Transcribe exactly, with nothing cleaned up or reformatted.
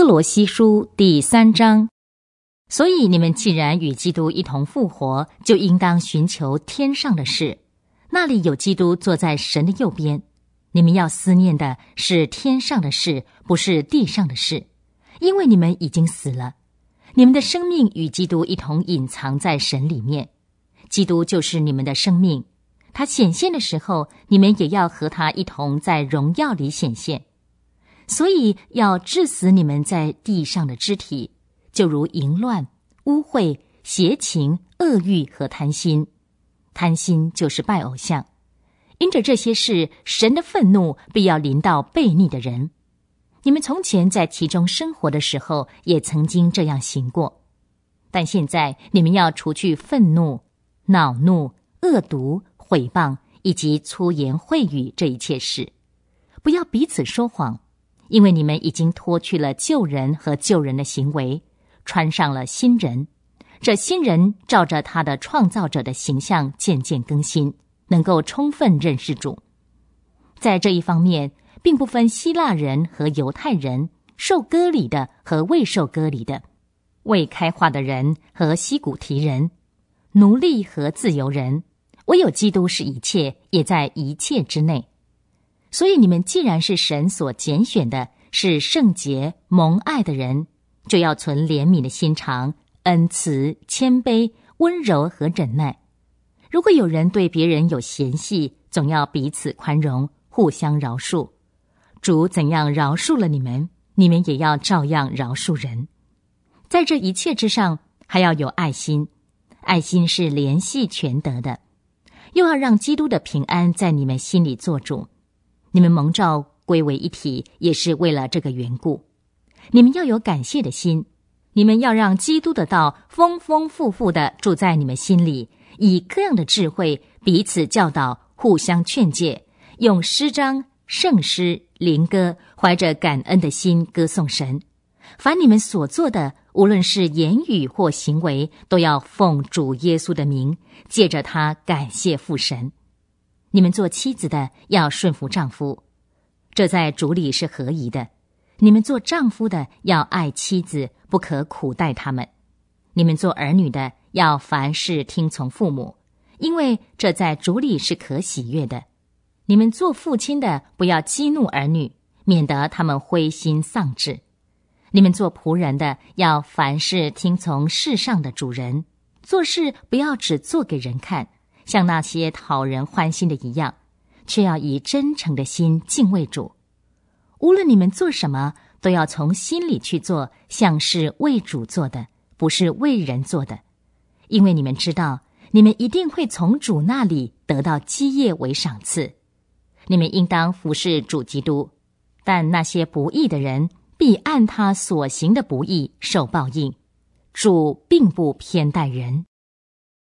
哥罗西书第三章。所以你们既然与基督一同复活，就应当寻求天上的事，那里有基督坐在神的右边。你们要思念的是天上的事，不是地上的事，因为你们已经死了，你们的生命与基督一同隐藏在神里面。基督就是你们的生命，他显现的时候，你们也要和他一同在荣耀里显现。所以要治死你们在地上的肢体，就如淫乱、污秽、邪情、恶欲和贪心。贪心就是拜偶像。因着这些事，神的愤怒必要临到悖逆的人。你们从前在其中生活的时候，也曾经这样行过。但现在你们要除去愤怒、恼怒、恶毒、毁谤以及粗言秽语这一切事，不要彼此说谎，因为你们已经脱去了旧人和旧人的行为，穿上了新人。这新人照着他的创造者的形象渐渐更新，能够充分认识主。在这一方面，并不分希腊人和犹太人，受割礼的和未受割礼的，未开化的人和西古提人，奴隶和自由人，唯有基督是一切，也在一切之内。所以你们既然是神所拣选的，是圣洁蒙爱的人，就要存怜悯的心肠、恩慈、谦卑、温柔和忍耐。如果有人对别人有嫌隙，总要彼此宽容，互相饶恕。主怎样饶恕了你们，你们也要照样饶恕人。在这一切之上，还要有爱心。爱心是联系全德的，又要让基督的平安在你们心里做主。你们蒙召归为一体，也是为了这个缘故。你们要有感谢的心，你们要让基督的道丰丰富富地住在你们心里，以各样的智慧彼此教导，互相劝诫，用诗章、圣诗、灵歌，怀着感恩的心歌颂神。凡你们所做的，无论是言语或行为，都要奉主耶稣的名，借着他感谢父神。你们做妻子的要顺服丈夫，这在主里是合宜的。你们做丈夫的要爱妻子，不可苦待他们。你们做儿女的要凡事听从父母，因为这在主里是可喜悦的。你们做父亲的不要激怒儿女，免得他们灰心丧志。你们做仆人的要凡事听从世上的主人，做事不要只做给人看，像那些讨人欢心的一样，却要以真诚的心敬畏主。无论你们做什么，都要从心里去做，像是为主做的，不是为人做的。因为你们知道，你们一定会从主那里得到基业为赏赐。你们应当服侍主基督，但那些不义的人必按他所行的不义受报应。主并不偏待人。